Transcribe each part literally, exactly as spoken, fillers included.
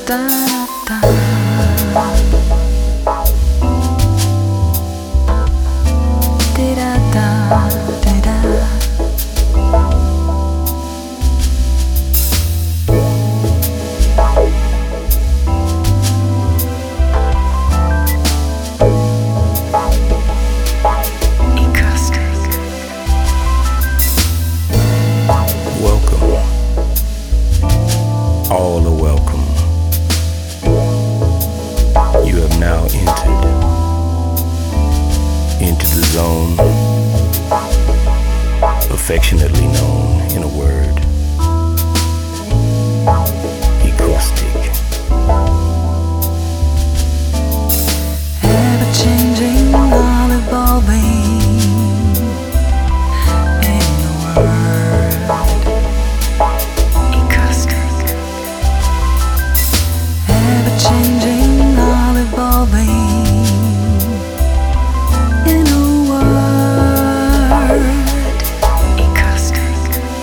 All are welcome. You have now entered into the zone affectionately known in a word, acoustic. Ever-changing, all evolving in a word, acoustic. Ever-changing, all evolving in a word, acoustic.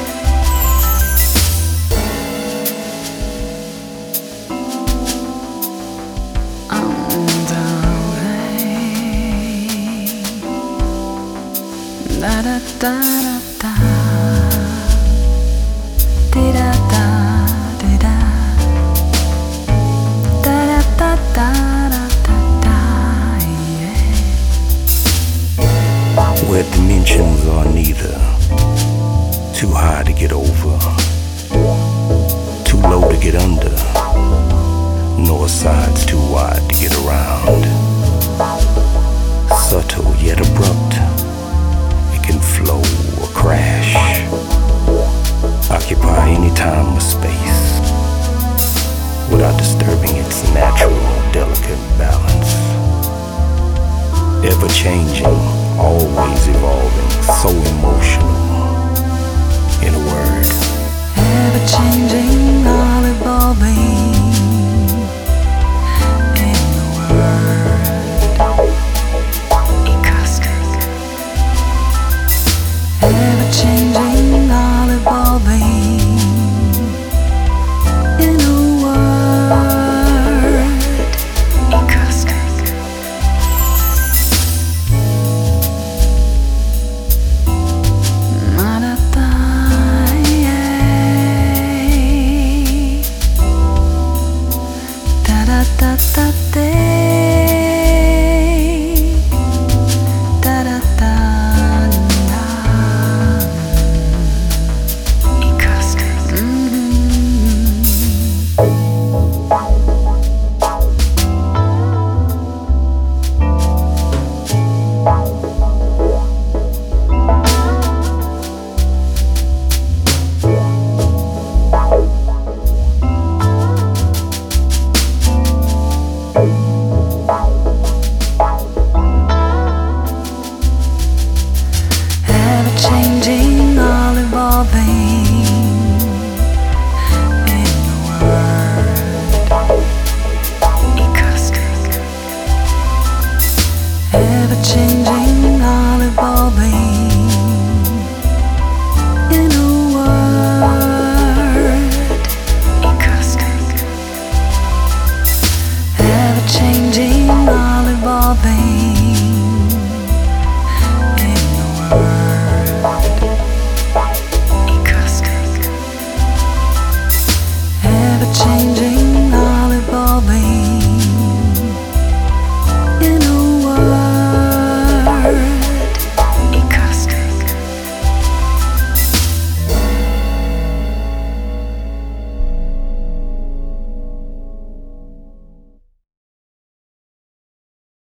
Da da da da da, di da da di da, da da da da da da da, yeah. Where dimensions are neither too high to get over, too low to get under, nor sides too wide to get around. Subtle yet abrupt,